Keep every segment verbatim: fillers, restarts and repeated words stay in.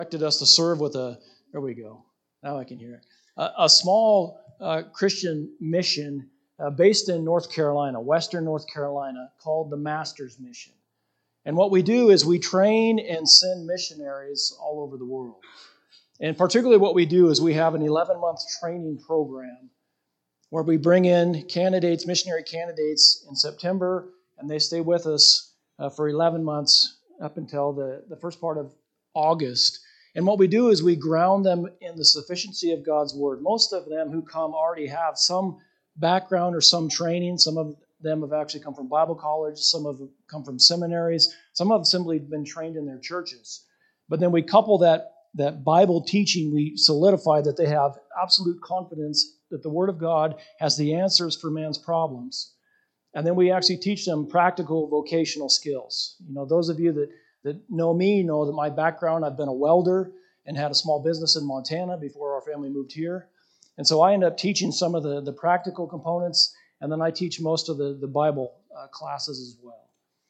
directed us to serve with a, there we go, now I can hear it, a, a small uh, Christian mission uh, based in North Carolina, Western North Carolina, called the Master's Mission. And what we do is we train and send missionaries all over the world. And particularly what we do is we have an eleven-month training program where we bring in candidates, missionary candidates in September, and they stay with us uh, for eleven months up until the, the first part of August. And what we do is we ground them in the sufficiency of God's Word. Most of them who come already have some background or some training. Some of them have actually come from Bible college. Some have come from seminaries. Some have simply been trained in their churches. But then we couple that, that Bible teaching, we solidify that they have absolute confidence that the Word of God has the answers for man's problems. And then we actually teach them practical vocational skills. You know, those of you that, that know me know that my background, I've been a welder and had a small business in Montana before our family moved here. And so I end up teaching some of the, the practical components, and then I teach most of the, the Bible uh, classes as well.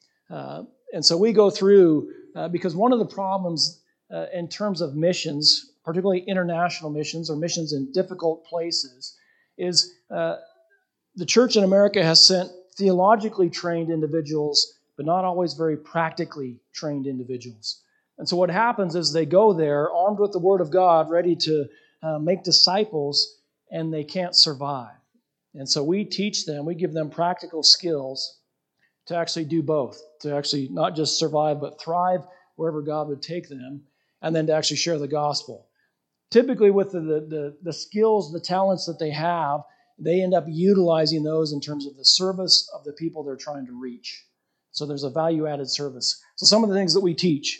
Uh, and so we go through, uh, because one of the problems uh, in terms of missions, particularly international missions or missions in difficult places, is uh, the church in America has sent theologically trained individuals, but not always very practically trained individuals. And so what happens is they go there armed with the Word of God, ready to uh, make disciples, and they can't survive. And so we teach them, we give them practical skills to actually do both, to actually not just survive, but thrive wherever God would take them, and then to actually share the gospel. Typically with the, the, the, the skills, the talents that they have, they end up utilizing those in terms of the service of the people they're trying to reach. So there's a value-added service. So some of the things that we teach,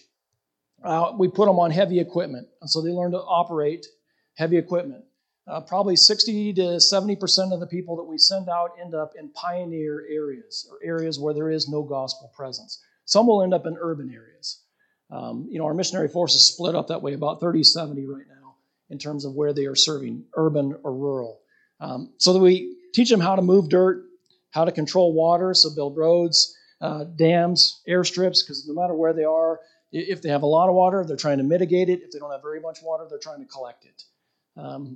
uh, we put them on heavy equipment, and so they learn to operate heavy equipment. Uh, probably sixty to seventy percent of the people that we send out end up in pioneer areas, or areas where there is no gospel presence. Some will end up in urban areas. Um, you know, our missionary force is split up that way, about thirty seventy right now, in terms of where they are serving, urban or rural. Um, so that we teach them how to move dirt, how to control water, so build roads, uh, dams, airstrips, because no matter where they are, if they have a lot of water, they're trying to mitigate it. If they don't have very much water, they're trying to collect it. Um,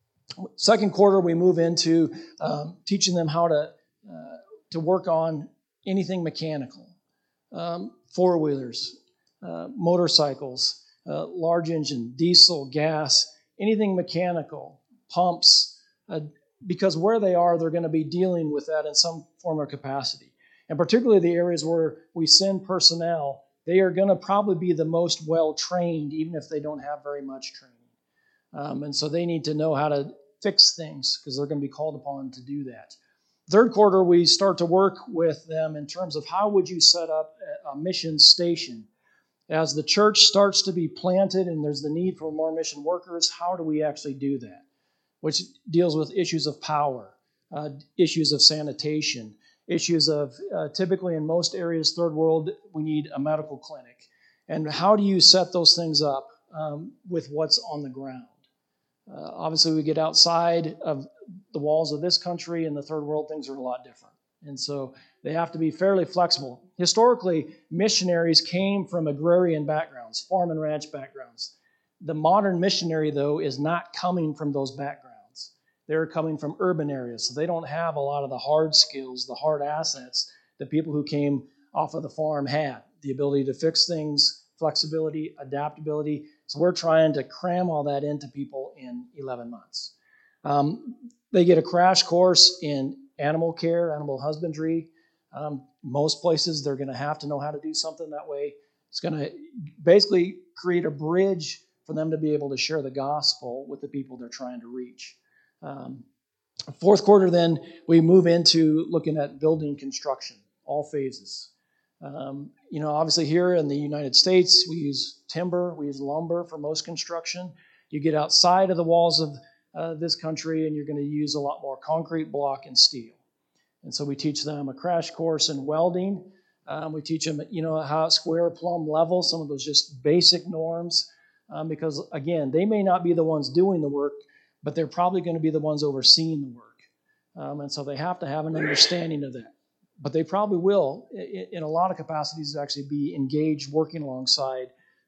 second quarter, we move into um, teaching them how to, uh, to work on anything mechanical, um, four-wheelers, uh, motorcycles, uh, large engine, diesel, gas, anything mechanical, pumps, Uh, because where they are, they're going to be dealing with that in some form or capacity. And particularly the areas where we send personnel, they are going to probably be the most well-trained, even if they don't have very much training. Um, and so they need to know how to fix things because they're going to be called upon to do that. Third quarter, we start to work with them in terms of how would you set up a mission station. As the church starts to be planted and there's the need for more mission workers, how do we actually do that? Which deals with issues of power, uh, issues of sanitation, issues of, uh, typically in most areas, third world, we need a medical clinic. And how do you set those things up um, with what's on the ground? Uh, obviously, we get outside of the walls of this country, and the third world, things are a lot different. And so they have to be fairly flexible. Historically, missionaries came from agrarian backgrounds, farm and ranch backgrounds. The modern missionary, though, is not coming from those backgrounds. They're coming from urban areas, so they don't have a lot of the hard skills, the hard assets that people who came off of the farm had. The ability to fix things, flexibility, adaptability. So we're trying to cram all that into people in eleven months. Um, they get a crash course in animal care, animal husbandry. Um, most places, they're going to have to know how to do something that way. It's going to basically create a bridge for them to be able to share the gospel with the people they're trying to reach. Um, fourth quarter, then, we move into looking at building construction, all phases. Um, you know, obviously here in the United States, we use timber, we use lumber for most construction. You get outside of the walls of uh, this country, and you're going to use a lot more concrete, block, and steel. And so we teach them a crash course in welding. Um, we teach them, you know, how square, plumb, level, some of those just basic norms. Um, because, again, they may not be the ones doing the work, but they're probably going to be the ones overseeing the work. Um, and so they have to have an understanding of that. But they probably will, in a lot of capacities, actually be engaged working alongside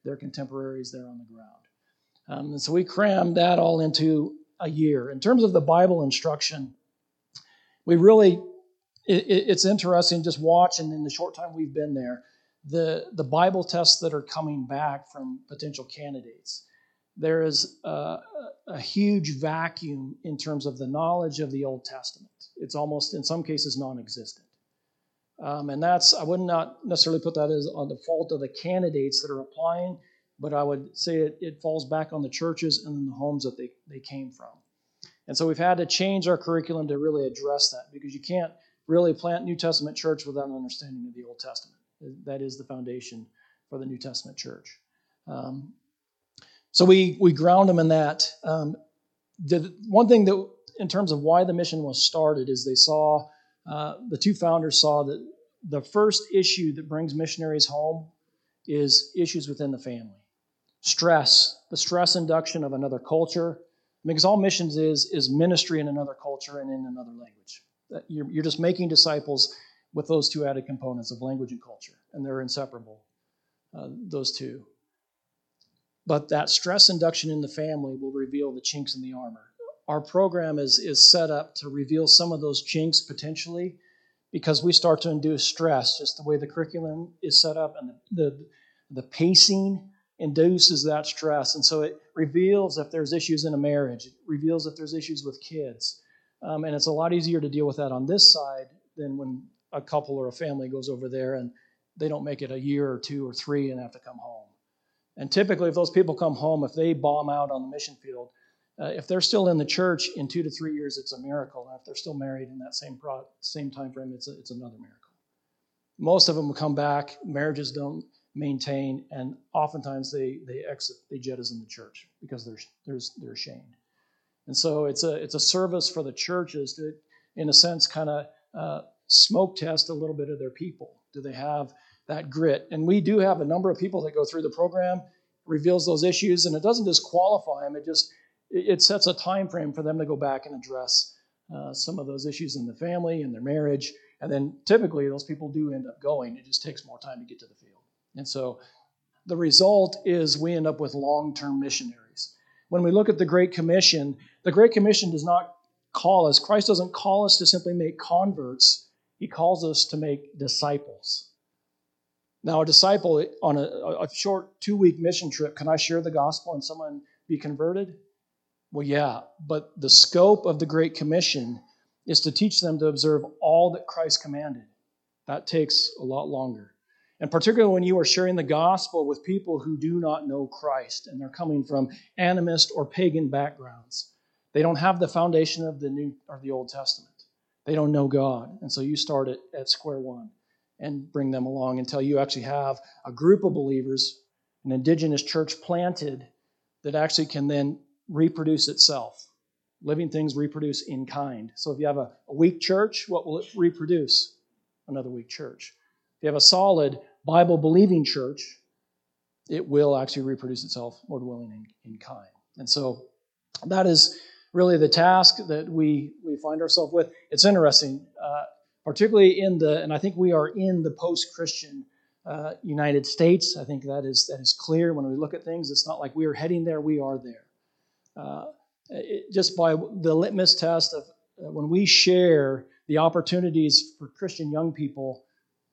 their contemporaries there on the ground. Um, and so we crammed that all into a year. In terms of the Bible instruction, we really, it, it's interesting just watching in the short time we've been there, the, the Bible tests that are coming back from potential candidates. There is a, a huge vacuum in terms of the knowledge of the Old Testament. It's almost, in some cases, non-existent. Um, and that's, I would not necessarily put that as on the fault of the candidates that are applying, but I would say it, it falls back on the churches and in the homes that they, they came from. And so we've had to change our curriculum to really address that, because you can't really plant New Testament church without an understanding of the Old Testament. That is the foundation for the New Testament church. Um, so we we ground them in that. Um, the one thing that, in terms of why the mission was started, is they saw, uh, the two founders saw that the first issue that brings missionaries home is issues within the family. Stress, the stress induction of another culture, because all missions is is ministry in another culture and in another language. You're, you're just making disciples with those two added components of language and culture, and they're inseparable, uh, those two. But that stress induction in the family will reveal the chinks in the armor. Our program is, is set up to reveal some of those chinks potentially, because we start to induce stress, just the way the curriculum is set up, and the, the, the pacing induces that stress. And so it reveals if there's issues in a marriage. It reveals if there's issues with kids. Um, and it's a lot easier to deal with that on this side than when a couple or a family goes over there and they don't make it a year or two or three and have to come home. And typically, if those people come home, if they bomb out on the mission field, uh, if they're still in the church in two to three years, it's a miracle. And if they're still married in that same pro- same time frame, it's a, it's another miracle. Most of them will come back. Marriages don't maintain, and oftentimes they they exit, they jettison the church because they're they're they're ashamed. And so it's a it's a service for the churches to, in a sense, kind of uh, smoke test a little bit of their people. Do they have that grit? And we do have a number of people that go through the program, reveals those issues, and it doesn't disqualify them. It just it sets a time frame for them to go back and address uh, some of those issues in the family and their marriage. And then typically those people do end up going. It just takes more time to get to the field. And so the result is we end up with long-term missionaries. When we look at the Great Commission, the Great Commission does not call us, Christ doesn't call us to simply make converts. He calls us to make disciples. Now, a disciple on a, a short two-week mission trip, can I share the gospel and someone be converted? Well, yeah, but the scope of the Great Commission is to teach them to observe all that Christ commanded. That takes a lot longer. And particularly when you are sharing the gospel with people who do not know Christ, and they're coming from animist or pagan backgrounds. They don't have the foundation of the New or the Old Testament. They don't know God. And so you start it at square one and bring them along until you actually have a group of believers, an indigenous church planted, that actually can then reproduce itself. Living things reproduce in kind. So if you have a, a weak church, what will it reproduce? Another weak church. If you have a solid Bible-believing church, it will actually reproduce itself, Lord willing, in, in kind. And so that is really the task that we, we find ourselves with. It's interesting, uh, particularly in the, and I think we are in the post-Christian uh, United States. I think that is that is clear when we look at things. It's not like we are heading there, we are there. Uh, it, just by the litmus test of uh, when we share the opportunities for Christian young people,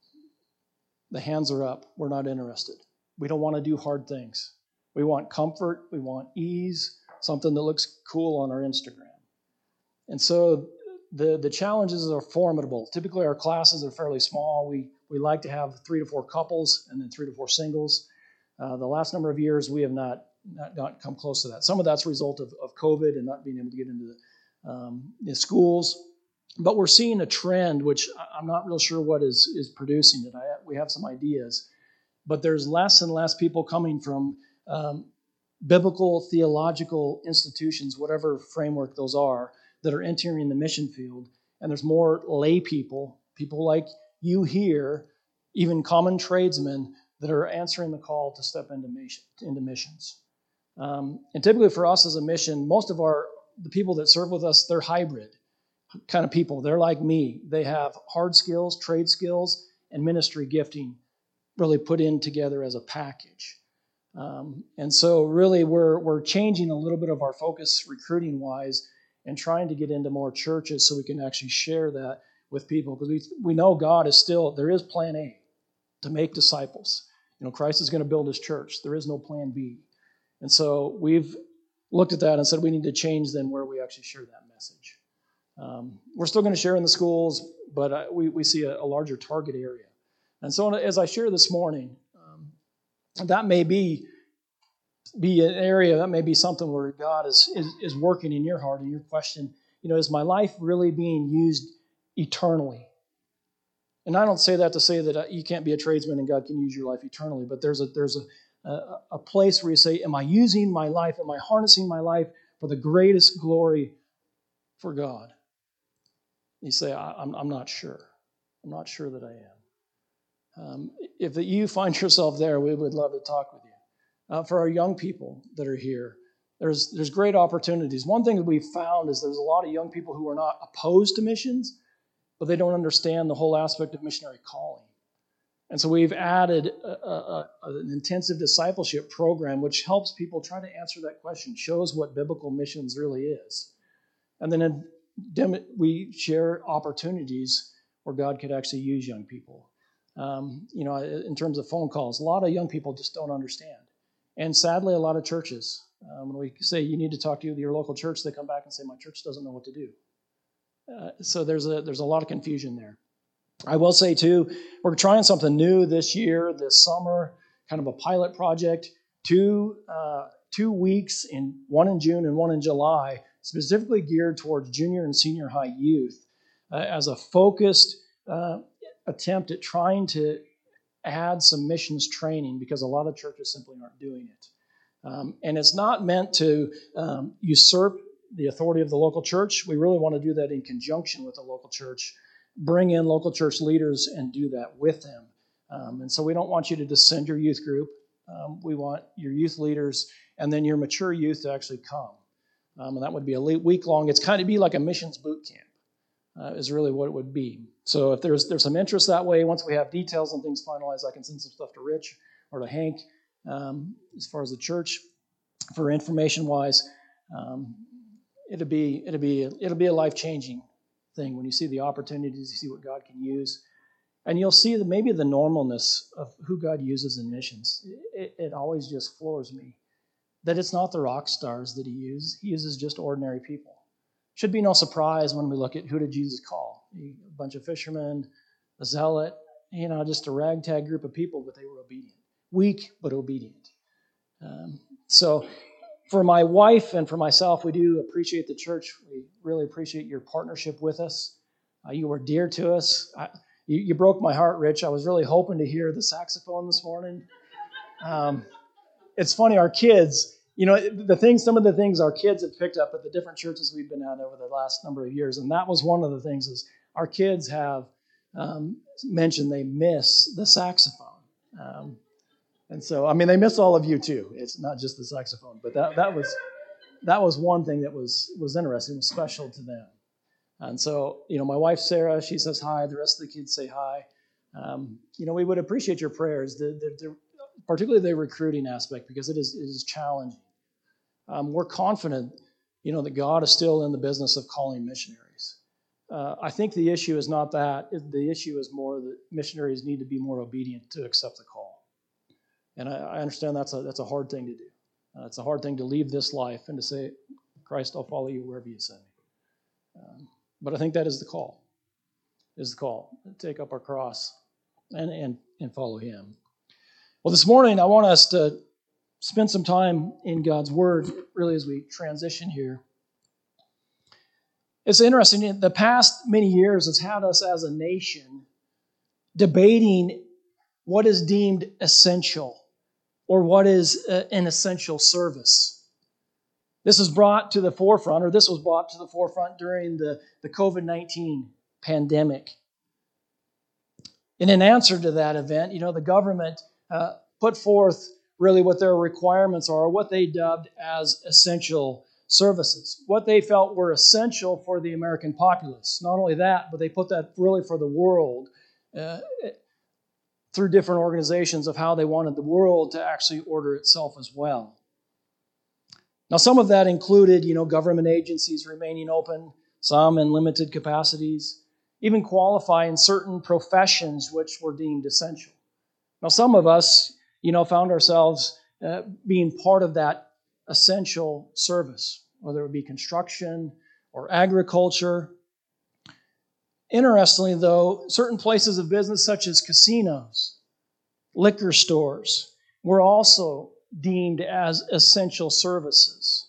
the hands are up. We're not interested. We don't want to do hard things. We want comfort. We want ease, something that looks cool on our Instagram. And so the, the challenges are formidable. Typically, our classes are fairly small. We, we like to have three to four couples and then three to four singles. Uh, the last number of years, we have not, not, not come close to that. Some of that's a result of, of COVID and not being able to get into the, um, the schools. But we're seeing a trend, which I'm not real sure what is, is producing it. I, we have some ideas. But there's less and less people coming from um, biblical, theological institutions, whatever framework those are, that are entering the mission field. And there's more lay people, people like you here, even common tradesmen, that are answering the call to step into, mission, into missions. Um, and typically for us as a mission, most of our the people that serve with us, they're hybrid kind of people. They're like me. They have hard skills, trade skills, and ministry gifting really put in together as a package. Um, and so really we're we're changing a little bit of our focus recruiting wise and trying to get into more churches so we can actually share that with people, because we, we know God is still, there is plan A, to make disciples. You know, Christ is going to build his church. There is no plan B. And so we've looked at that and said we need to change then where we actually share that message. Um, we're still going to share in the schools, but uh, we, we see a, a larger target area. And so as I share this morning, um, that may be, be an area, that may be something where God is, is, is working in your heart and your question, you know, is my life really being used eternally? And I don't say that to say that you can't be a tradesman and God can use your life eternally, but there's a there's a, a, a place where you say, am I using my life, am I harnessing my life for the greatest glory for God? You say, I'm, I'm not sure. I'm not sure that I am. Um, if you find yourself there, we would love to talk with you. Uh, for our young people that are here, there's there's great opportunities. One thing that we've found is there's a lot of young people who are not opposed to missions, but they don't understand the whole aspect of missionary calling. And so we've added a, a, an intensive discipleship program which helps people try to answer that question, shows what biblical missions really is. And then in, we share opportunities where God could actually use young people. Um, you know, in terms of phone calls, a lot of young people just don't understand. And sadly, a lot of churches, um, when we say you need to talk to your local church, they come back and say, my church doesn't know what to do. Uh, so there's a there's a lot of confusion there. I will say, too, we're trying something new this year, this summer, kind of a pilot project, two, uh, two weeks, in one in June and one in July, specifically geared towards junior and senior high youth uh, as a focused uh, attempt at trying to add some missions training, because a lot of churches simply aren't doing it. Um, and it's not meant to um, usurp the authority of the local church. We really want to do that in conjunction with the local church. Bring in local church leaders and do that with them. Um, and so we don't want you to just send your youth group. Um, we want your youth leaders and then your mature youth to actually come. Um, and that would be a week long. It's kind of be like a missions boot camp uh, is really what it would be. So if there's there's some interest that way, once we have details and things finalized, I can send some stuff to Rich or to Hank um, as far as the church for information wise. Um, it'll be it'll be it'll be a life changing thing when you see the opportunities, you see what God can use, and you'll see that maybe the normalness of who God uses in missions. It, it always just floors me that it's not the rock stars that He uses; He uses just ordinary people. Should be no surprise when we look at who did Jesus call? A bunch of fishermen, a zealot, you know, just a ragtag group of people, but they were obedient, weak but obedient. Um, so. For my wife and for myself, we do appreciate the church. We really appreciate your partnership with us. Uh, you were dear to us. I, you, you broke my heart, Rich. I was really hoping to hear the saxophone this morning. Um, it's funny, our kids, you know, the things, some of the things our kids have picked up at the different churches we've been at over the last number of years, and that was one of the things is our kids have um, mentioned they miss the saxophone. Um, And so, I mean, they miss all of you too. It's not just the saxophone, but that that was that was one thing that was was interesting, was special to them. And so, you know, my wife Sarah, she says hi. The rest of the kids say hi. Um, you know, we would appreciate your prayers, the, the, the, particularly the recruiting aspect, because it is it is challenging. Um, we're confident, you know, that God is still in the business of calling missionaries. Uh, I think the issue is not that. The issue is more that missionaries need to be more obedient to accept the call. And I, I understand that's a that's a hard thing to do. Uh, it's a hard thing to leave this life and to say, Christ, I'll follow you wherever you send me. Um, but I think that is the call, is the call. Take up our cross and, and, and follow Him. Well, this morning I want us to spend some time in God's Word, really, as we transition here. It's interesting, in the past many years, it's had us as a nation debating what is deemed essential, or what is an essential service. This is brought to the forefront, or this was brought to the forefront during the, the covid nineteen pandemic. In an answer to that event, you know, the government uh, put forth really what their requirements are, what they dubbed as essential services, what they felt were essential for the American populace. Not only that, but they put that really for the world. Uh, through different organizations of how they wanted the world to actually order itself as well. Now, some of that included, you know, government agencies remaining open, some in limited capacities, even qualifying certain professions which were deemed essential. Now, some of us, you know, found ourselves uh, being part of that essential service, whether it be construction or agriculture. Interestingly, though, certain places of business such as casinos, liquor stores, were also deemed as essential services.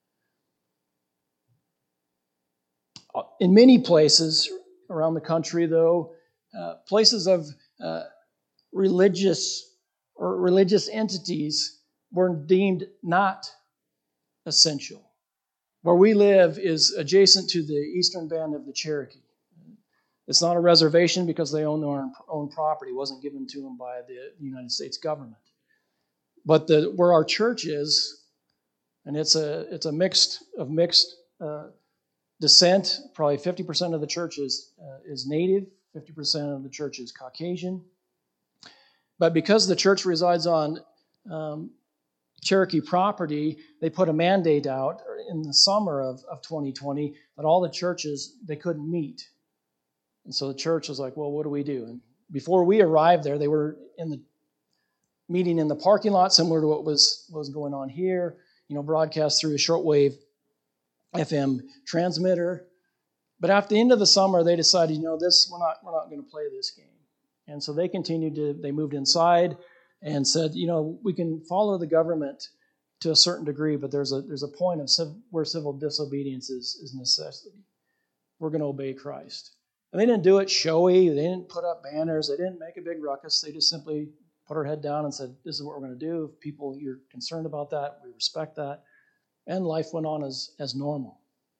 In many places around the country, though, uh, places of uh, religious or religious entities were deemed not essential. Where we live is adjacent to the eastern band of the Cherokee. It's not a reservation because they own their own property. It wasn't given to them by the United States government. But the, where our church is, and it's a it's a mixed of mixed uh, descent. Probably fifty percent of the church is uh, is native, fifty percent of the church is Caucasian. But because the church resides on um, Cherokee property, they put a mandate out in the summer of, of twenty twenty that all the churches, they couldn't meet. And so the church was like, well, what do we do? And before we arrived there, they were in the meeting in the parking lot, similar to what was, was going on here, you know, broadcast through a shortwave F M transmitter. But after the end of the summer, they decided, you know, this, we're not, we're not going to play this game. And so they continued to, they moved inside and said, you know, we can follow the government to a certain degree, but there's a there's a point of civ- where civil disobedience is, is necessity. We're going to obey Christ. And they didn't do it showy. They didn't put up banners. They didn't make a big ruckus. They just simply put our head down and said, this is what we're going to do. If people, you're concerned about that, we respect that. And life went on as, as normal.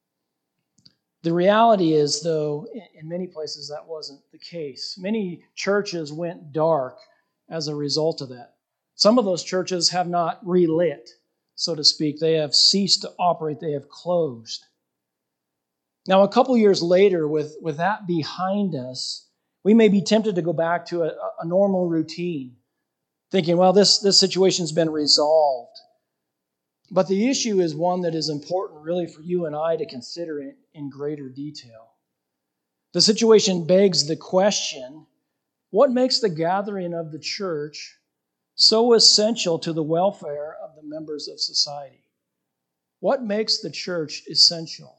The reality is, though, in many places that wasn't the case. Many churches went dark as a result of that. Some of those churches have not relit, so to speak. They have ceased to operate. They have closed. Now, a couple years later, with, with that behind us, we may be tempted to go back to a, a normal routine, thinking, well, this, this situation's been resolved. But the issue is one that is important really for you and I to consider it in greater detail. The situation begs the question, what makes the gathering of the church so essential to the welfare of the members of society? What makes the church essential?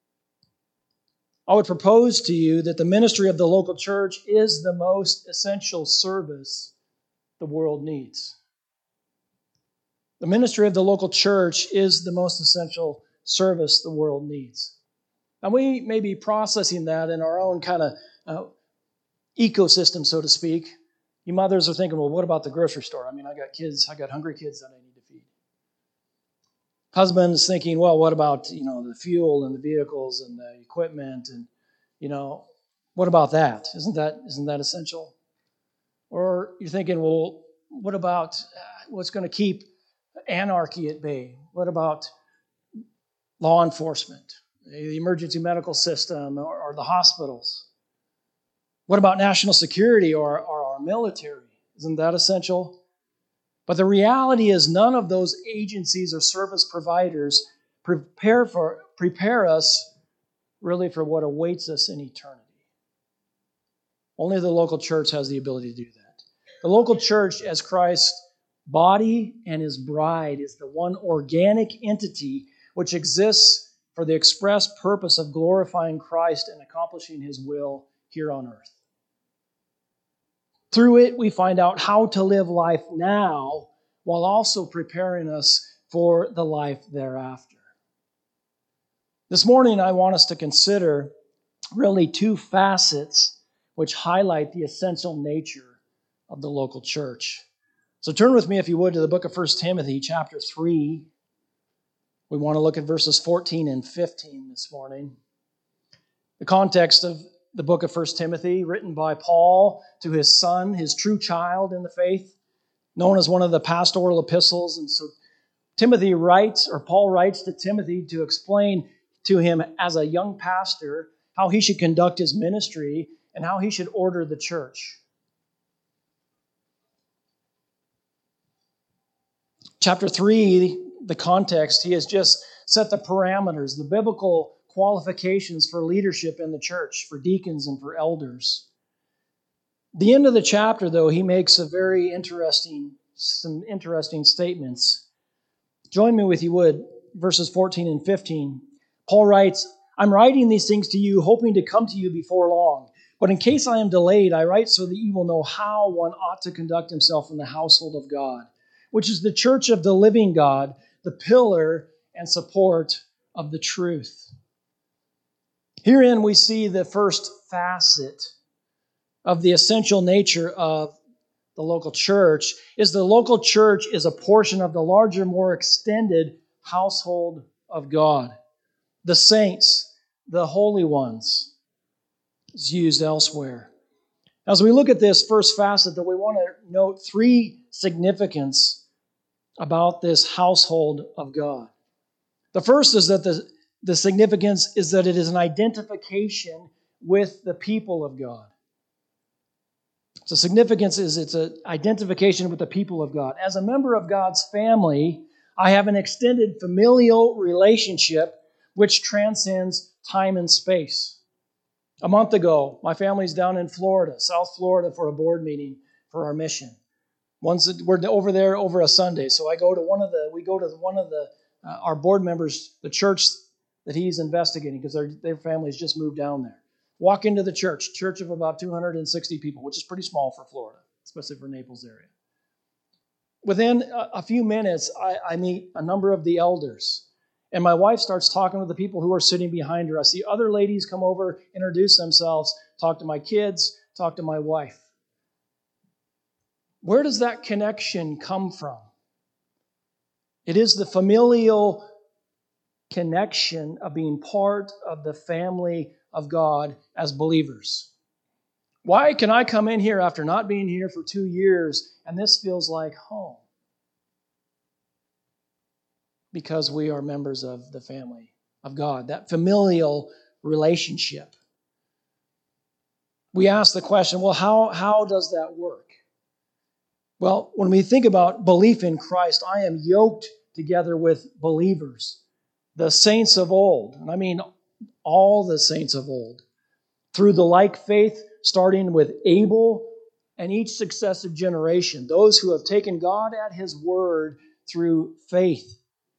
I would propose to you that the ministry of the local church is the most essential service the world needs. The ministry of the local church is the most essential service the world needs. And we may be processing that in our own kind of uh, ecosystem, so to speak. You mothers are thinking, well, what about the grocery store? I mean, I got kids, I got hungry kids that I need to feed. Husbands thinking, well, what about, you know, the fuel and the vehicles and the equipment and, you know, what about that? Isn't that isn't that essential? Or you're thinking, well, what about uh, what's going to keep anarchy at bay? What about law enforcement, the emergency medical system, or, or the hospitals? What about national security or, or our military? Isn't that essential? But the reality is none of those agencies or service providers prepare for prepare us really for what awaits us in eternity. Only the local church has the ability to do that. The local church, as Christ's body and his bride, is the one organic entity which exists for the express purpose of glorifying Christ and accomplishing his will here on earth. Through it, we find out how to live life now while also preparing us for the life thereafter. This morning, I want us to consider really two facets which highlight the essential nature of the local church. So turn with me, if you would, to the book of First Timothy, chapter three. We want to look at verses fourteen and fifteen this morning. The context of the book of First Timothy, written by Paul to his son, his true child in the faith, known as one of the pastoral epistles. And so Timothy writes, or Paul writes to Timothy to explain to him as a young pastor how he should conduct his ministry and how he should order the church. Chapter three, the context, he has just set the parameters, the biblical qualifications for leadership in the church, for deacons and for elders. The end of the chapter, though, he makes a very interesting, some interesting statements. Join me, if you would, verses fourteen and fifteen. Paul writes, I'm writing these things to you, hoping to come to you before long. But in case I am delayed, I write so that you will know how one ought to conduct himself in the household of God, which is the church of the living God, the pillar and support of the truth. Herein we see the first facet of the essential nature of the local church, is the local church is a portion of the larger, more extended household of God. The saints, the holy ones, is used elsewhere. As we look at this first facet, that we want to note three significance about this household of God. The first is that the, the significance is that it is an identification with the people of God. The significance is it's an identification with the people of God. As a member of God's family, I have an extended familial relationship which transcends time and space. A month ago, my family's down in Florida, South Florida, for a board meeting for our mission. Once we're over there over a Sunday, so I go to one of the we go to one of the uh, our board members, the church that he's investigating, because their their family's just moved down there. Walk into the church, church of about two hundred sixty people, which is pretty small for Florida, especially for Naples area. Within a, a few minutes, I, I meet a number of the elders, and my wife starts talking with the people who are sitting behind her. I see other ladies come over, introduce themselves, talk to my kids, talk to my wife. Where does that connection come from? It is the familial connection of being part of the family of God as believers. Why can I come in here after not being here for two years and this feels like home? Because we are members of the family of God, that familial relationship. We ask the question, well, how, how does that work? Well, when we think about belief in Christ, I am yoked together with believers, the saints of old, and I mean all the saints of old, through the like faith, starting with Abel and each successive generation, those who have taken God at His word through faith.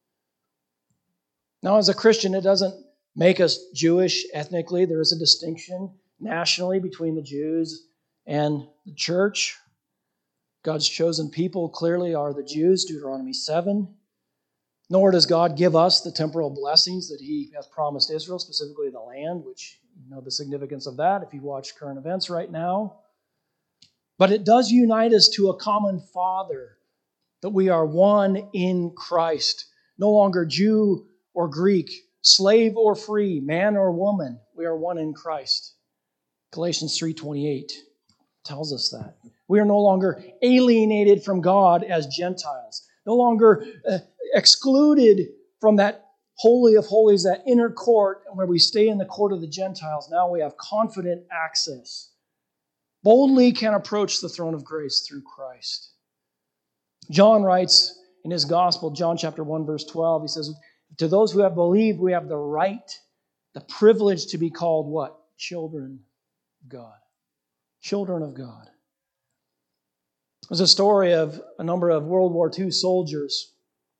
Now, as a Christian, it doesn't make us Jewish ethnically. There is a distinction nationally between the Jews and the church. God's chosen people clearly are the Jews, Deuteronomy seven. Nor does God give us the temporal blessings that He has promised Israel, specifically the land, which you know the significance of that if you watch current events right now. But it does unite us to a common Father, that we are one in Christ. No longer Jew or Greek, slave or free, man or woman, we are one in Christ. Galatians three twenty-eight tells us that. We are no longer alienated from God as Gentiles, no longer uh, excluded from that holy of holies, that inner court where we stay in the court of the Gentiles. Now we have confident access. Boldly can approach the throne of grace through Christ. John writes in his gospel, John chapter one, verse twelve, he says, to those who have believed, we have the right, the privilege to be called what? Children of God. Children of God. There's a story of a number of World War Two soldiers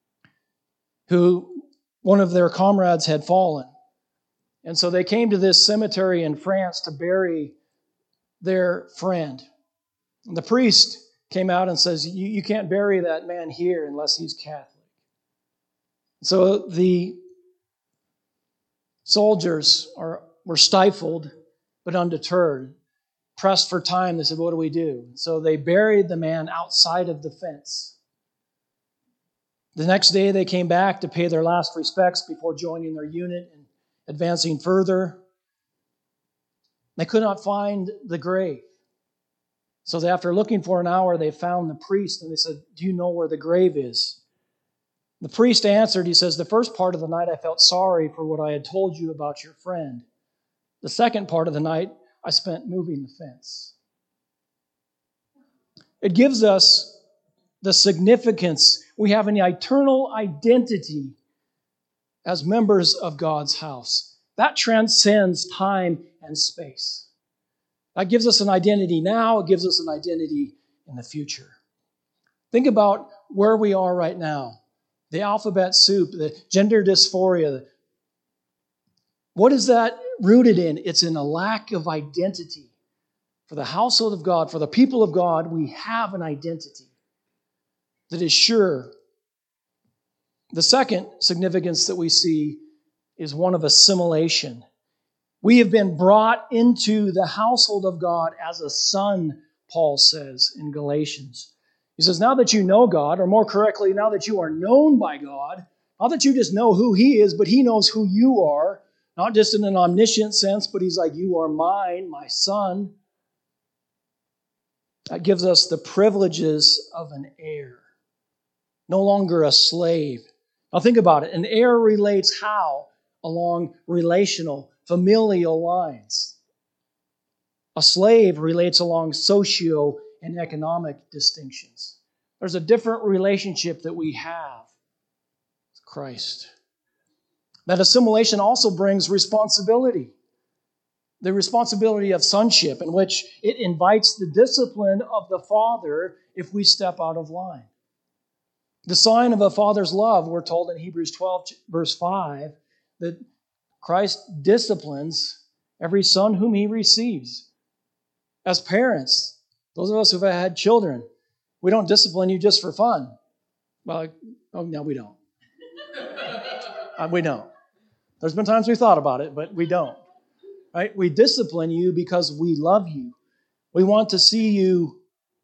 who one of their comrades had fallen. And so they came to this cemetery in France to bury their friend. And the priest came out and says, you, you can't bury that man here unless he's Catholic. So the soldiers are, were stifled but undeterred. Pressed for time, they said, what do we do? So they buried the man outside of the fence. The next day they came back to pay their last respects before joining their unit and advancing further. They could not find the grave. So they, after looking for an hour, they found the priest and they said, do you know where the grave is? The priest answered, he says, the first part of the night I felt sorry for what I had told you about your friend. The second part of the night I spent moving the fence. It gives us the significance. We have an eternal identity as members of God's house. That transcends time and space. That gives us an identity now. It gives us an identity in the future. Think about where we are right now. The alphabet soup, the gender dysphoria. What is that rooted in? It's in a lack of identity. For the household of God, for the people of God, we have an identity that is sure. The second significance that we see is one of assimilation. We have been brought into the household of God as a son, Paul says in Galatians. He says, now that you know God, or more correctly, now that you are known by God, not that you just know who He is, but He knows who you are, not just in an omniscient sense, but He's like, you are mine, my son. That gives us the privileges of an heir, no longer a slave. Now think about it. An heir relates how? Along relational, familial lines. A slave relates along socio and economic distinctions. There's a different relationship that we have with Christ. That assimilation also brings responsibility. The responsibility of sonship, in which it invites the discipline of the Father if we step out of line. The sign of a father's love, we're told in Hebrews twelve, verse five, that Christ disciplines every son whom He receives. As parents, those of us who've had children, we don't discipline you just for fun. Well, oh, no, we don't. uh, we don't. There's been times we thought about it, but we don't. Right? We discipline you because we love you. We want to see you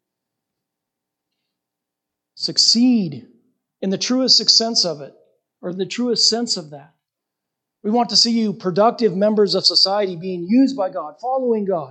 succeed in the truest sense of it, or the truest sense of that. We want to see you productive members of society, being used by God, following God.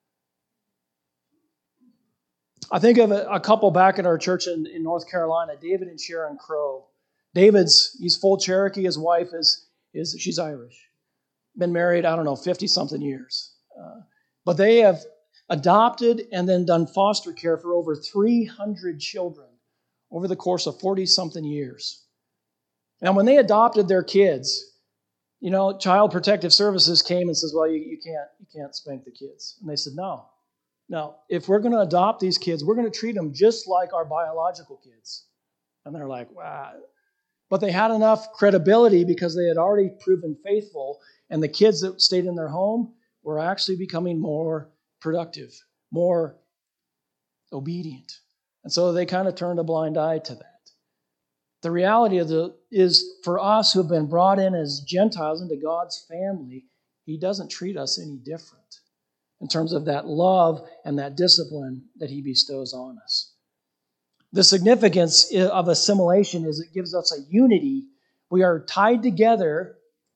I think of a, a couple back at our church in, in North Carolina, David and Sharon Crow. David's, he's full Cherokee. His wife is, is she's Irish. Been married, I don't know, fifty-something years. Uh, but they have adopted and then done foster care for over three hundred children over the course of forty-something years. And when they adopted their kids, you know, Child Protective Services came and says, well, you, you can't you can't spank the kids. And they said, no. Now, if we're going to adopt these kids, we're going to treat them just like our biological kids. And they're like, wow. But they had enough credibility because they had already proven faithful, and the kids that stayed in their home were actually becoming more productive, more obedient. And so they kind of turned a blind eye to that. The reality of the is for us who have been brought in as Gentiles into God's family, He doesn't treat us any different in terms of that love and that discipline that He bestows on us. The significance of assimilation is it gives us a unity. We are tied together,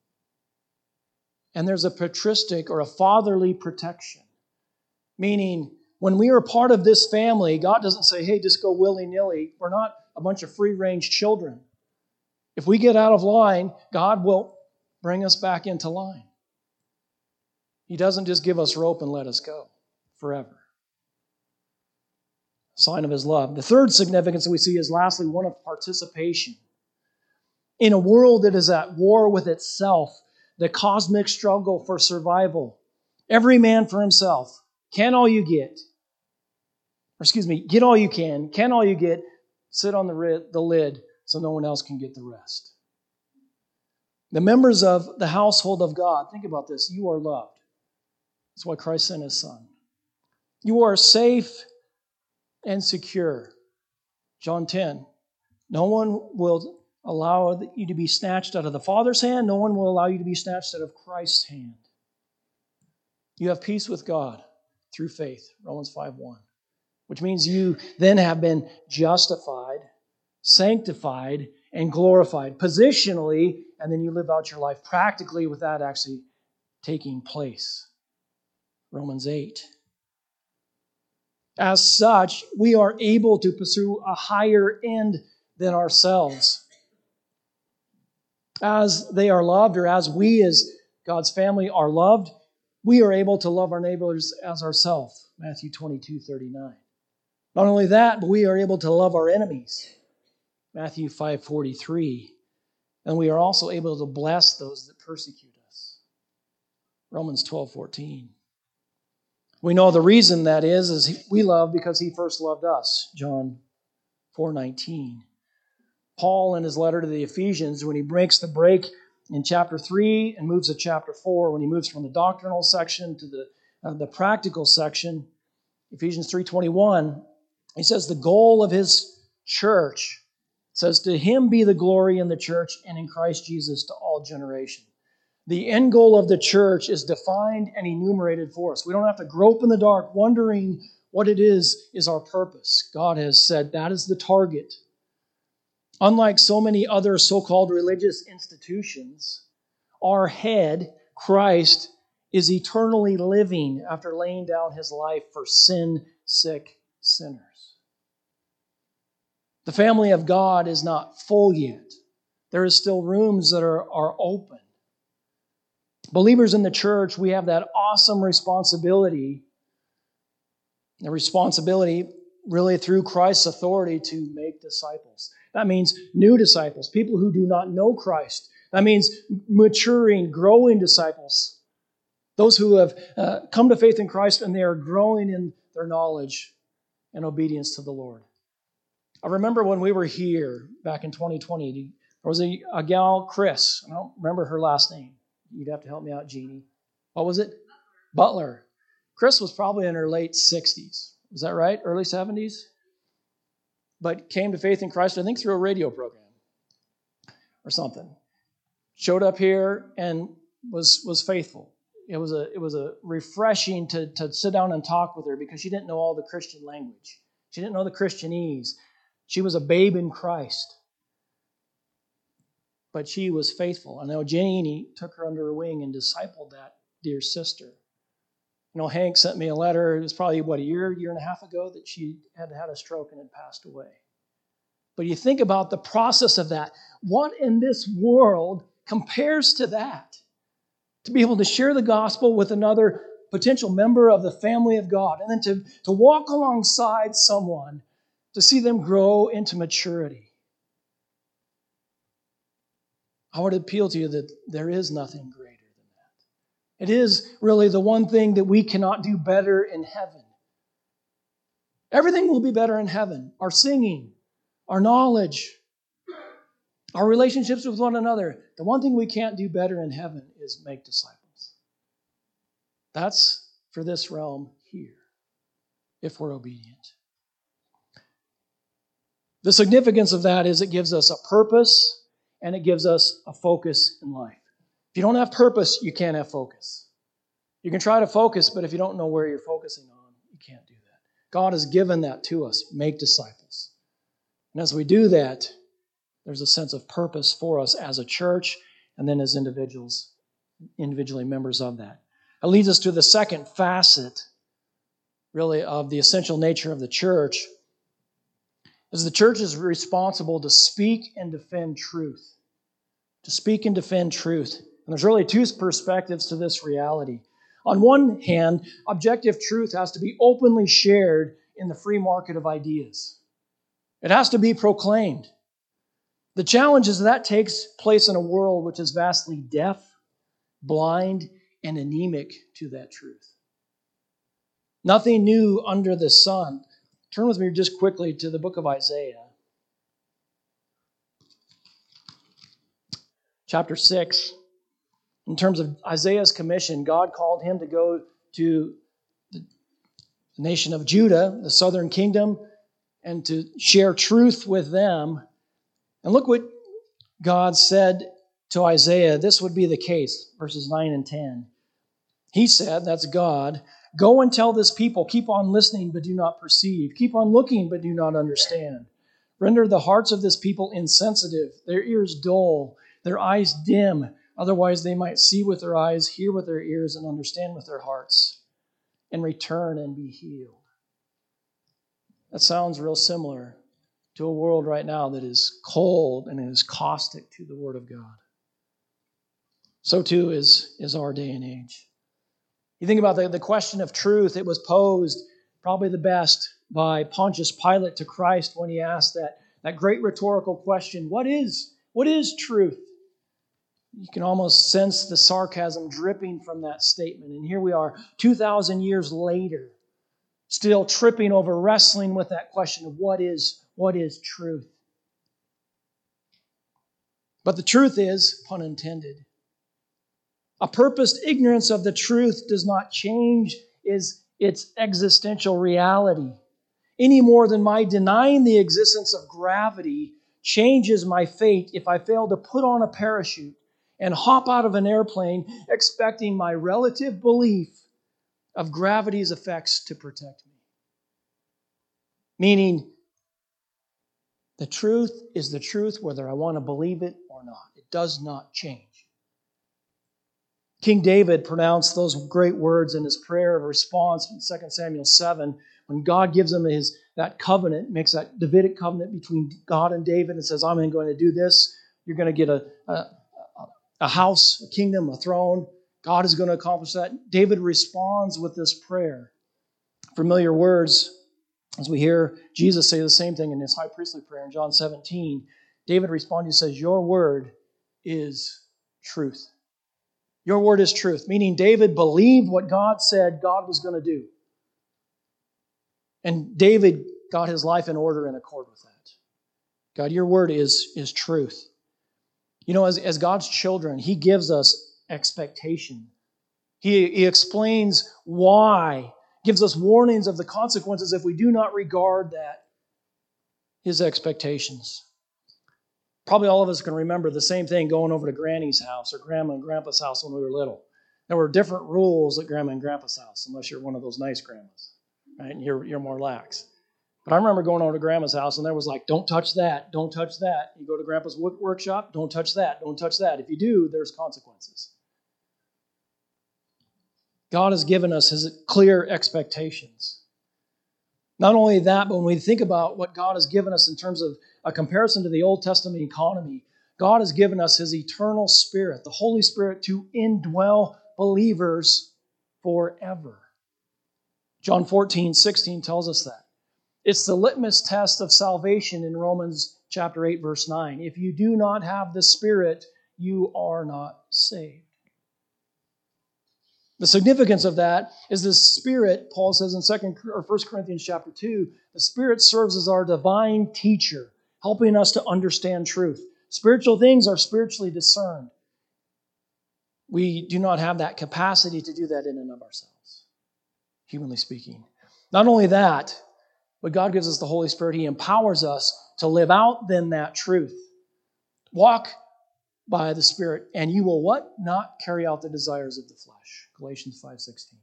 and there's a patristic or a fatherly protection. Meaning, when we are part of this family, God doesn't say, hey, just go willy-nilly. We're not a bunch of free-range children. If we get out of line, God will bring us back into line. He doesn't just give us rope and let us go forever. Sign of His love. The third significance that we see is lastly one of participation. In a world that is at war with itself, the cosmic struggle for survival, every man for himself, can all you get. Or excuse me, get all you can, can all you get, sit on the, rid, the lid so no one else can get the rest. The members of the household of God, think about this, you are loved. That's why Christ sent His Son. You are safe and secure. John ten, no one will allow you to be snatched out of the Father's hand. No one will allow you to be snatched out of Christ's hand. You have peace with God through faith, Romans five one, which means you then have been justified, sanctified, and glorified positionally, and then you live out your life practically with that actually taking place, Romans eight. As such, we are able to pursue a higher end than ourselves. As they are loved, or as we as God's family are loved, we are able to love our neighbors as ourselves. Matthew twenty-two thirty-nine. Not only that, but we are able to love our enemies. Matthew five forty-three. And we are also able to bless those that persecute us. Romans twelve fourteen. We know the reason that is, is we love because he first loved us. John four nineteen. Paul, in his letter to the Ephesians, when he breaks the break in chapter three and moves to chapter four, when he moves from the doctrinal section to the, uh, the practical section, Ephesians three twenty-one, he says the goal of his church says, to him be the glory in the church and in Christ Jesus to all generation. The end goal of the church is defined and enumerated for us. We don't have to grope in the dark wondering what it is is our purpose. God has said that is the target. Unlike so many other so-called religious institutions, our head, Christ, is eternally living after laying down his life for sin-sick sinners. The family of God is not full yet. There is still rooms that are, are open. Believers in the church, we have that awesome responsibility, the responsibility really through Christ's authority to make disciples. That means new disciples, people who do not know Christ. That means maturing, growing disciples. Those who have uh, come to faith in Christ and they are growing in their knowledge and obedience to the Lord. I remember when we were here back in twenty twenty, there was a, a gal, Chris. I don't remember her last name. You'd have to help me out, Jeannie. What was it? Butler. Chris was probably in her late sixties. Is that right? Early seventies? But came to faith in Christ, I think, through a radio program or something. Showed up here and was was faithful. It was a it was a refreshing to, to sit down and talk with her because she didn't know all the Christian language. She didn't know the Christianese. She was a babe in Christ. But she was faithful. I know Janie took her under her wing and discipled that dear sister. You know, Hank sent me a letter. It was probably, what, a year, year and a half ago that she had had a stroke and had passed away. But you think about the process of that. What in this world compares to that? To be able to share the gospel with another potential member of the family of God, and then to, to walk alongside someone to see them grow into maturity. I would appeal to you that there is nothing greater than that. It is really the one thing that we cannot do better in heaven. Everything will be better in heaven. Our singing, our knowledge, our relationships with one another. The one thing we can't do better in heaven is make disciples. That's for this realm here, if we're obedient. The significance of that is it gives us a purpose and it gives us a focus in life. If you don't have purpose, you can't have focus. You can try to focus, but if you don't know where you're focusing on, you can't do that. God has given that to us. Make disciples. And as we do that, there's a sense of purpose for us as a church and then as individuals, individually members of that. It leads us to the second facet, really, of the essential nature of the church, is the church is responsible to speak and defend truth. To speak and defend truth. And there's really two perspectives to this reality. On one hand, objective truth has to be openly shared in the free market of ideas. It has to be proclaimed. The challenge is that takes place in a world which is vastly deaf, blind, and anemic to that truth. Nothing new under the sun. Turn with me just quickly to the book of Isaiah. Chapter six. In terms of Isaiah's commission, God called him to go to the nation of Judah, the southern kingdom, and to share truth with them. And look what God said to Isaiah. This would be the case, verses nine and ten. He said, that's God, go and tell this people, keep on listening but do not perceive. Keep on looking but do not understand. Render the hearts of this people insensitive, their ears dull, their eyes dim. Otherwise they might see with their eyes, hear with their ears, and understand with their hearts, and return and be healed. That sounds real similar to a world right now that is cold and is caustic to the Word of God. So too is, is our day and age. You think about the, the question of truth, it was posed probably the best, by Pontius Pilate to Christ when he asked that, that great rhetorical question, what is, what is truth? You can almost sense the sarcasm dripping from that statement. And here we are, two thousand years later, still tripping over, wrestling with that question of what is, what is truth? But the truth is, pun intended, a purposed ignorance of the truth does not change is its existential reality, any more than my denying the existence of gravity changes my fate if I fail to put on a parachute and hop out of an airplane expecting my relative belief of gravity's effects to protect me. Meaning, the truth is the truth whether I want to believe it or not. It does not change. King David pronounced those great words in his prayer of response in Second Samuel seven when God gives him his that covenant, makes that Davidic covenant between God and David and says, I'm going to do this. You're going to get a, a, a house, a kingdom, a throne. God is going to accomplish that. David responds with this prayer. Familiar words, as we hear Jesus say the same thing in his high priestly prayer in John seventeen. David responds, he says, your word is truth. Your word is truth, meaning David believed what God said God was going to do. And David got his life in order in accord with that. God, your word is, is truth. You know, as, as God's children, he gives us expectation. He, he explains why, gives us warnings of the consequences if we do not regard that, his expectations. Probably all of us can remember the same thing going over to Granny's house or Grandma and Grandpa's house when we were little. There were different rules at Grandma and Grandpa's house, unless you're one of those nice grandmas, right? And you're, you're more lax. But I remember going over to Grandma's house, and there was like, don't touch that, don't touch that. You go to Grandpa's wood workshop, don't touch that, don't touch that. If you do, there's consequences. God has given us his clear expectations. Not only that, but when we think about what God has given us in terms of a comparison to the Old Testament economy, God has given us his eternal Spirit, the Holy Spirit, to indwell believers forever. John fourteen sixteen tells us that. It's the litmus test of salvation in Romans chapter eight, verse nine. If you do not have the Spirit, you are not saved. The significance of that is the Spirit, Paul says in Second or First Corinthians chapter two, the Spirit serves as our divine teacher, helping us to understand truth. Spiritual things are spiritually discerned. We do not have that capacity to do that in and of ourselves, humanly speaking. Not only that, but God gives us the Holy Spirit. He empowers us to live out then that truth. Walk by the Spirit, and you will what? Not carry out the desires of the flesh. Galatians five sixteen.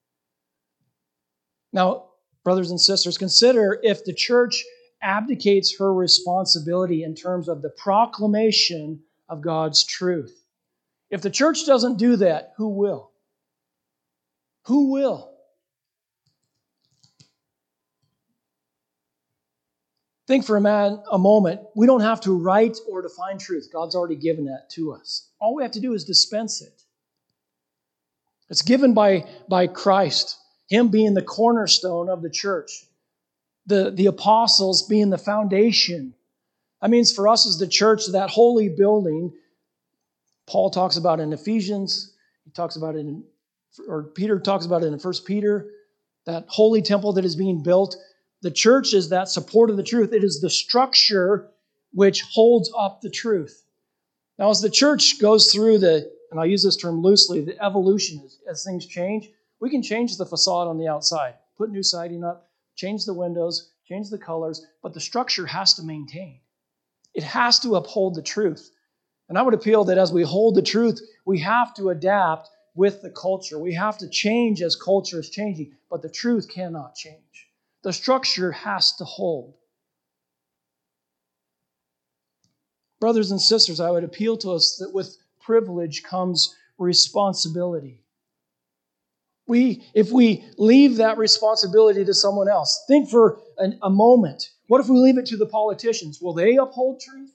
Now, brothers and sisters, consider if the church abdicates her responsibility in terms of the proclamation of God's truth. If the church doesn't do that, who will? Who will? Think for a, man, a moment, we don't have to write or define truth. God's already given that to us. All we have to do is dispense it. It's given by, by Christ, him being the cornerstone of the church, the, the apostles being the foundation. That means for us as the church, that holy building, Paul talks about in Ephesians, he talks about it in, or Peter talks about it in First Peter, that holy temple that is being built. The church is that support of the truth. It is the structure which holds up the truth. Now, as the church goes through the, and I'll use this term loosely, the evolution, as, as things change, we can change the facade on the outside, put new siding up, change the windows, change the colors, but the structure has to maintain. It has to uphold the truth. And I would appeal that as we hold the truth, we have to adapt with the culture. We have to change as culture is changing, but the truth cannot change. The structure has to hold. Brothers and sisters, I would appeal to us that with privilege comes responsibility. We, if we leave that responsibility to someone else, think for an, a moment. What if we leave it to the politicians? Will they uphold truth?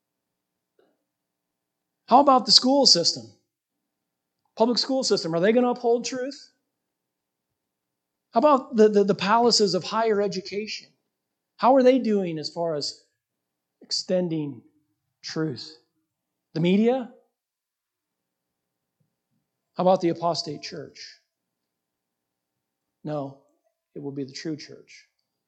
How about the school system? Public school system, are they going to uphold truth? How about the, the, the palaces of higher education? How are they doing as far as extending truth? The media? How about the apostate church? No, it will be the true church.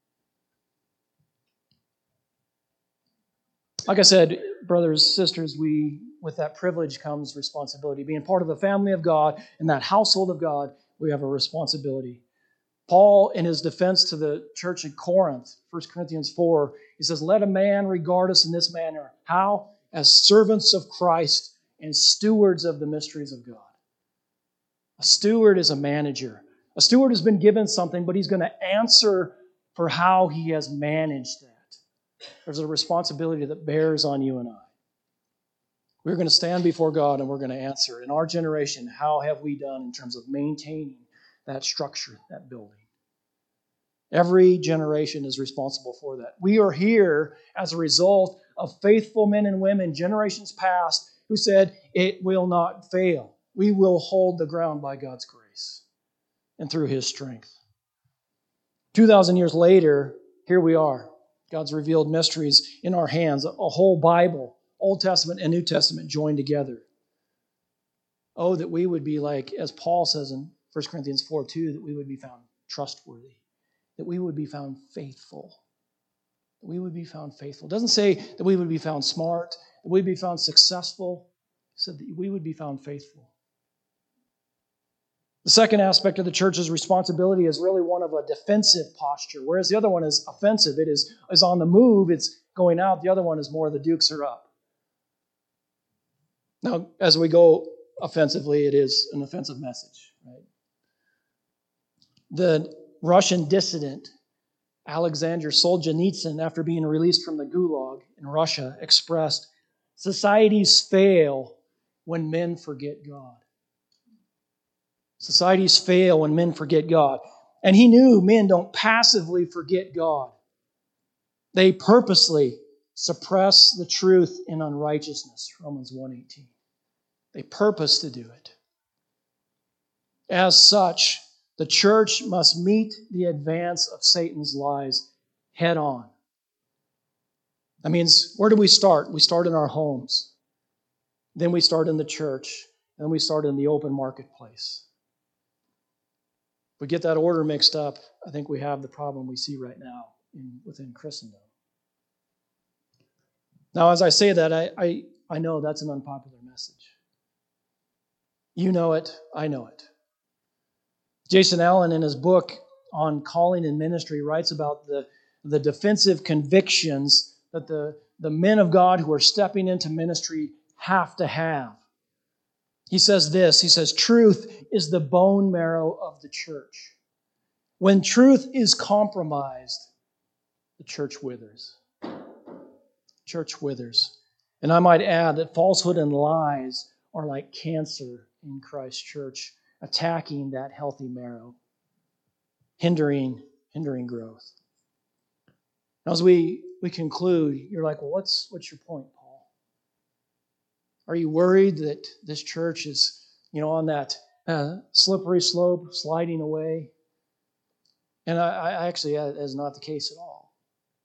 Like I said, brothers, sisters, we, with that privilege comes responsibility. Being part of the family of God and that household of God, we have a responsibility. Paul, in his defense to the church in Corinth, First Corinthians four, he says, let a man regard us in this manner. How? As servants of Christ and stewards of the mysteries of God. A steward is a manager. A steward has been given something, but he's going to answer for how he has managed that. There's a responsibility that bears on you and I. We're going to stand before God and we're going to answer. In our generation, how have we done in terms of maintaining that structure, that building? Every generation is responsible for that. We are here as a result of faithful men and women, generations past, who said, it will not fail. We will hold the ground by God's grace and through His strength. two thousand years later, here we are. God's revealed mysteries in our hands, a whole Bible, Old Testament and New Testament joined together. Oh, that we would be like, as Paul says in First Corinthians four two, that we would be found trustworthy, that we would be found faithful, that we would be found faithful. It doesn't say that we would be found smart, that we'd be found successful. It said that we would be found faithful. The second aspect of the church's responsibility is really one of a defensive posture, whereas the other one is offensive. It is, is on the move, it's going out. The other one is more the dukes are up. Now, as we go offensively, it is an offensive message, right? The Russian dissident, Alexander Solzhenitsyn, after being released from the Gulag in Russia, expressed, societies fail when men forget God. Societies fail when men forget God. And he knew men don't passively forget God. They purposely suppress the truth in unrighteousness, Romans one eighteen. They purpose to do it. As such, the church must meet the advance of Satan's lies head on. That means, where do we start? We start in our homes. Then we start in the church. And then we start in the open marketplace. If we get that order mixed up, I think we have the problem we see right now in, within Christendom. Now, as I say that, I, I, I know that's an unpopular message. You know it, I know it. Jason Allen, in his book on calling and ministry, writes about the, the defensive convictions that the, the men of God who are stepping into ministry have to have. He says this, he says, truth is the bone marrow of the church. When truth is compromised, the church withers. Church withers. And I might add that falsehood and lies are like cancer in Christ's church, attacking that healthy marrow, hindering, hindering growth. Now, as we, we conclude, you're like, well, what's, what's your point, Paul? Are you worried that this church is, you know, on that uh, slippery slope, sliding away? And I, I actually, that is not the case at all.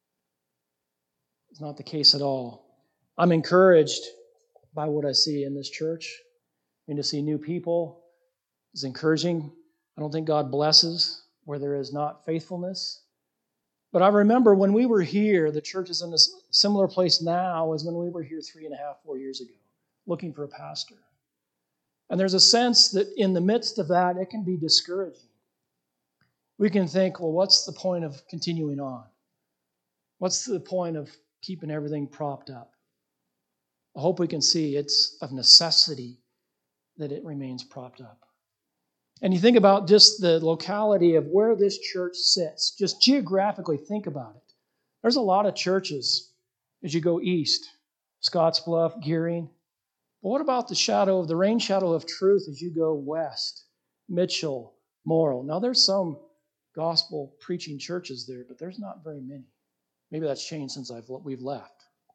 It's not the case at all. I'm encouraged by what I see in this church. I mean, to see new people is encouraging. I don't think God blesses where there is not faithfulness. But I remember when we were here, the church is in a similar place now as when we were here three and a half, four years ago, looking for a pastor. And there's a sense that in the midst of that, it can be discouraging. We can think, well, what's the point of continuing on? What's the point of keeping everything propped up? I hope we can see it's of necessity that it remains propped up. And you think about just the locality of where this church sits, just geographically think about it. There's a lot of churches as you go east, Scottsbluff, Gearing. But what about the shadow of the rain shadow of truth as you go west, Mitchell, Morrill? Now there's some gospel preaching churches there, but there's not very many. Maybe that's changed since I've we've left.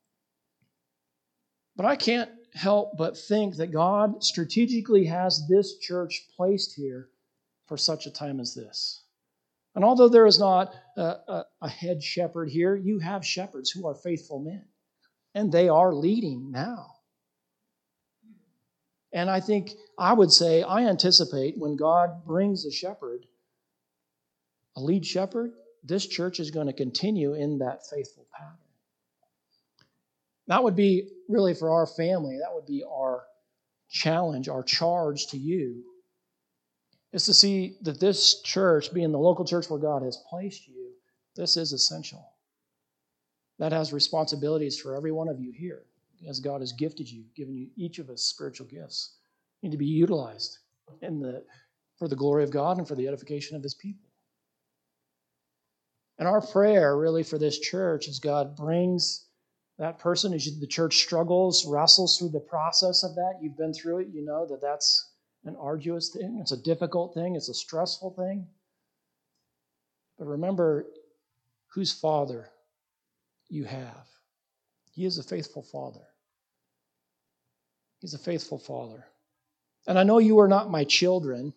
But I can't help but think that God strategically has this church placed here for such a time as this. And although there is not a, a, a head shepherd here, you have shepherds who are faithful men. And they are leading now. And I think, I would say, I anticipate when God brings a shepherd, a lead shepherd, this church is going to continue in that faithful pattern. That would be really for our family, that would be our challenge, our charge to you, is to see that this church, being the local church where God has placed you, this is essential. That has responsibilities for every one of you here, as God has gifted you, given you each of us spiritual gifts, need to be utilized in the for the glory of God and for the edification of His people. And our prayer really for this church is God brings that person, as the church struggles, wrestles through the process of that. You've been through it. You know that that's an arduous thing. It's a difficult thing. It's a stressful thing. But remember whose Father you have. He is a faithful Father. He's a faithful Father. And I know you are not my children,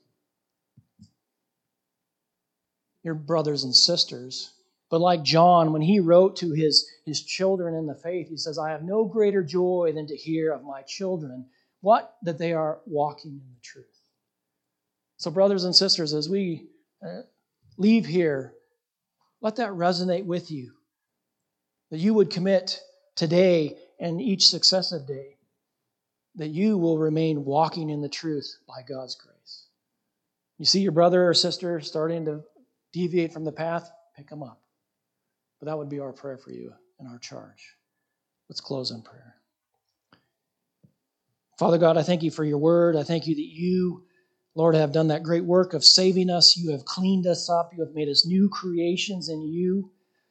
your brothers and sisters. But like John, when he wrote to his, his children in the faith, he says, I have no greater joy than to hear of my children, what? That they are walking in the truth. So brothers and sisters, as we uh, leave here, let that resonate with you, that you would commit today and each successive day, that you will remain walking in the truth by God's grace. You see your brother or sister starting to deviate from the path, pick them up. But that would be our prayer for you and our charge. Let's close in prayer. Father God, I thank you for your word. I thank you that you, Lord, have done that great work of saving us. You have cleaned us up. You have made us new creations in you.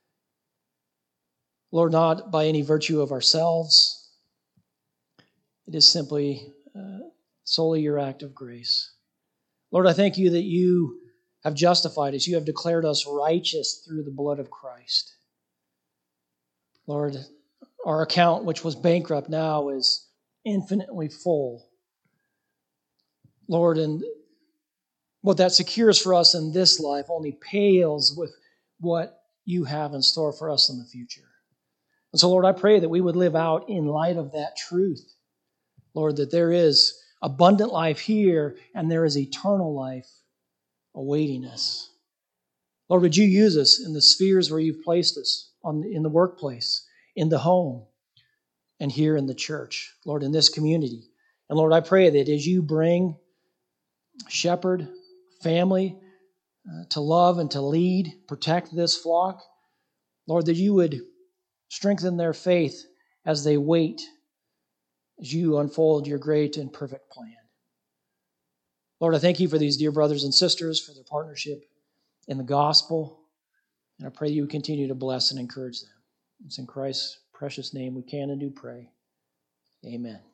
Lord, not by any virtue of ourselves. It is simply uh, solely your act of grace. Lord, I thank you that you have justified us. You have declared us righteous through the blood of Christ. Lord, our account, which was bankrupt, now is infinitely full. Lord, and what that secures for us in this life only pales with what you have in store for us in the future. And so, Lord, I pray that we would live out in light of that truth. Lord, that there is abundant life here and there is eternal life awaiting us. Lord, would you use us in the spheres where you've placed us, on, in the workplace, in the home, and here in the church, Lord, in this community. And Lord, I pray that as you bring shepherd, family, uh, to love and to lead, protect this flock, Lord, that you would strengthen their faith as they wait, as you unfold your great and perfect plan. Lord, I thank you for these dear brothers and sisters, for their partnership in the gospel, and I pray you would continue to bless and encourage them. It's in Christ's precious name we can and do pray. Amen.